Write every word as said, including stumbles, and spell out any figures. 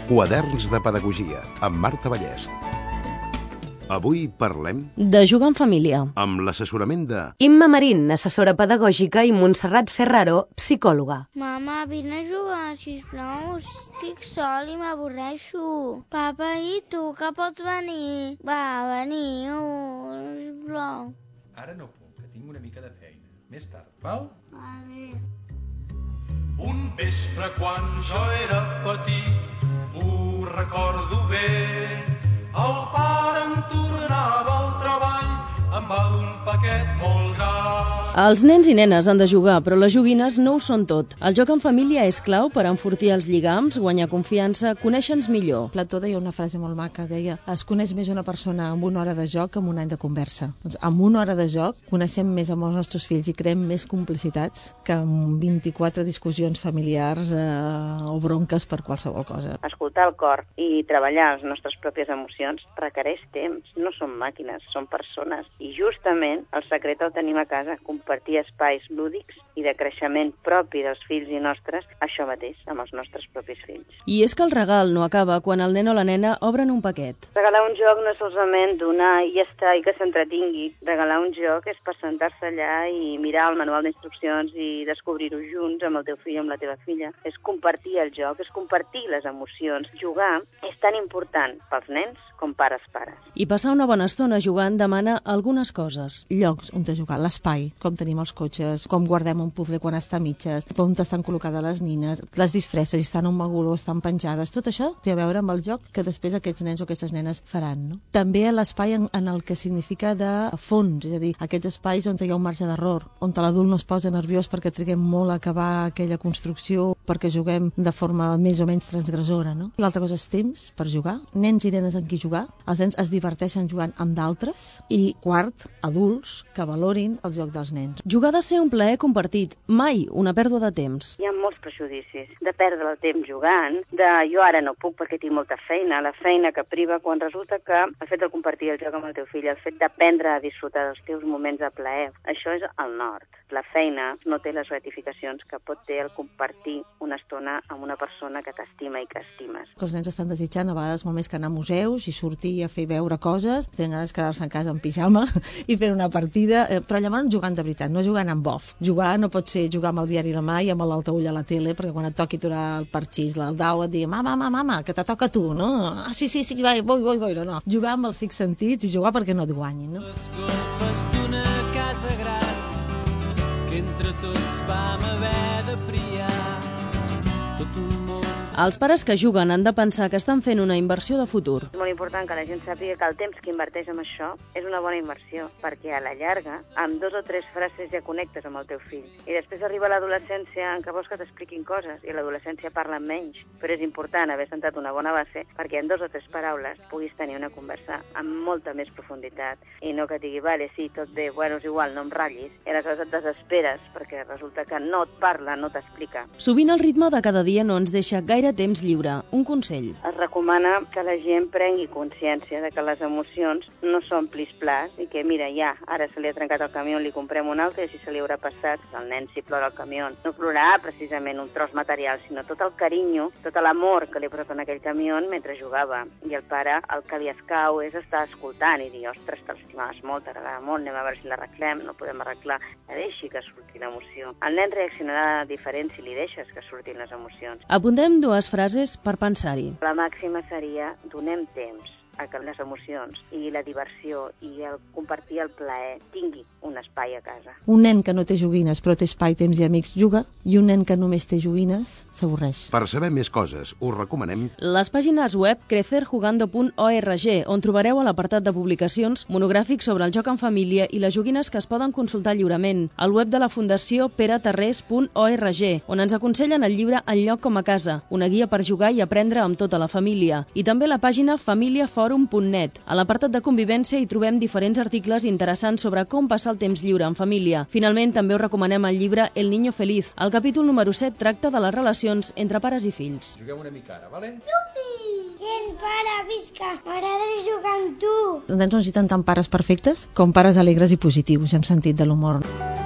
Quaderns de Pedagogia, amb Marta Vallès. Avui parlem de jugar en família, amb l'assessorament de Imma Marín, assessora pedagògica, i Montserrat Ferraro, psicòloga. Mama, vine a jugar, sisplau. Estic sol i m'avorreixo. Papa, i tu, que pots venir? Va, veniu, sisplau. Ara no puc, que tinc una mica de feina. Més tard, val? Vale. Un vespre quan jo era petit, ho recordo bé, el pare en tornava al treball amb un paquet molt gran. Els nens i nenes han de jugar, però les joguines no ho són tot. El joc en família és clau per enfortir els lligams, guanyar confiança, conèixer-nos millor. Plató deia una frase molt maca, deia: es coneix més una persona amb una hora de joc que amb un any de conversa. Doncs amb una hora de joc coneixem més amb els nostres fills i creem més complicitats que amb vint-i-quatre discussions familiars eh, o bronques per qualsevol cosa. Escoltar el cor i treballar les nostres pròpies emocions requereix temps. No som màquines, som persones. I justament el secret el tenim a casa, compartir espais lúdics i de creixement propi dels fills i nostres, això mateix, amb els nostres propis fills. I és que el regal no acaba quan el nen o la nena obren un paquet. Regalar un joc no és solament donar i ja està, i que s'entretingui. Regalar un joc és per sentar-se allà i mirar el manual d'instruccions i descobrir-ho junts amb el teu fill o amb la teva filla. És compartir el joc, és compartir les emocions. Jugar és tan important pels nens com pares pares. I passar una bona estona jugant demana algunes coses. Llocs on jugar, l'espai, com tenim els cotxes, com guardem un puzzle quan està a mitges, on estan col·locades les nines, les disfresses, si estan a un maguló, estan penjades, tot això té a veure amb el joc que després aquests nens o aquestes nenes faran. No? També l'espai en, en el que significa de fons, és a dir, aquests espais on hi ha un marge d'error, on l'adult no es posa nerviós perquè triguem molt a acabar aquella construcció, perquè juguem de forma més o menys transgressora. No? L'altra cosa és temps per jugar, nens i nenes amb qui jugar, els nens es diverteixen jugant amb d'altres, i quart, adults que valorin el joc dels nens. Jugar ha de ser un plaer compartit, mai una pèrdua de temps. Hi ha molts prejudicis de perdre el temps jugant, de jo ara no puc perquè tinc molta feina, la feina que priva, quan resulta que el fet de compartir el joc amb el teu fill, el fet d'aprendre a disfrutar dels teus moments de plaer, això és el nord. La feina no té les gratificacions que pot ter el compartir una estona amb una persona que t'estima i que estimes. Els nens estan desitjant a vegades molt més que anar a museus i sortir a fer veure coses, tenen ganes de quedar-se en casa en pijama i fer una partida, però llavors jugant de veritat, no jugant amb bof. Jugar no pot ser jugar amb el diari a la mà i amb l'altaüll a la tele, perquè quan et toqui aturar el parxís, el dau, et digui mama, mama, mama, que te toca a tu, no? Ah, sí, sí, sí, vai, vull, vull, vull, no. Jugar amb els cinc sentits i jugar perquè no et guanyin, no? Les golfes d'una casa gran que entre tots vam haver de priar tot un món. Els pares que juguen han de pensar que estan fent una inversió de futur. És molt important que la gent sàpiga que el temps que inverteix en això és una bona inversió, perquè a la llarga, amb dos o tres frases ja connectes amb el teu fill. I després arriba l'adolescència en què vols que t'expliquin coses, i l'adolescència parla menys, però és important haver sentat una bona base perquè en dos o tres paraules puguis tenir una conversa amb molta més profunditat, i no que et digui, vale, sí, tot bé, bueno, és igual, no em ratllis, i aleshores et desesperes perquè resulta que no et parla, no t'explica. Sovint el ritme de cada dia no ens deixa gaire temps lliure. Un consell. Es recomana que la gent prengui consciència de que les emocions no són plis-plas i que, mira, ja, ara se li ha trencat el camió, li comprem un altre, i si se li haurà passat, el nen si plora el camió, no plorarà precisament un tros material, sinó tot el carinyo, tot l'amor que li ha posat en aquell camió mentre jugava. I el pare, el que li escau és estar escoltant i dir, ostres, t'estimaves molt, t'agradava molt, anem a veure si l'arreglem, no podem arreglar, ja deixi que surti l'emoció. El nen reaccionarà diferent si li deixes que surtin les emocions. Apuntem dues frases per pensar-hi. La màxima seria: donem temps a que les emocions i la diversió i el compartir el plaer tingui un espai a casa. Un nen que no té joguines però té espai, temps i amics juga, i un nen que només té joguines s'avorreix. Per saber més coses, us recomanem les pàgines web crecer jugando punt org, on trobareu a l'apartat de publicacions monogràfics sobre el joc en família i les joguines que es poden consultar lliurement, el web de la Fundació pere tarrés punt org, on ens aconsellen el llibre Enlloc com a casa, una guia per jugar i aprendre amb tota la família, i també la pàgina família forum punt net. A l'apartat de convivència hi trobem diferents articles interessants sobre com passar el temps lliure en família. Finalment, també us recomanem el llibre El niño feliz. El capítol número set tracta de les relacions entre pares i fills. Juguem una mica ara, vale? Iupi! Gent, pare, visca! M'agrada jugar amb tu! Els nens no necessiten tant pares perfectes com pares alegres i positius, amb sentit de l'humor.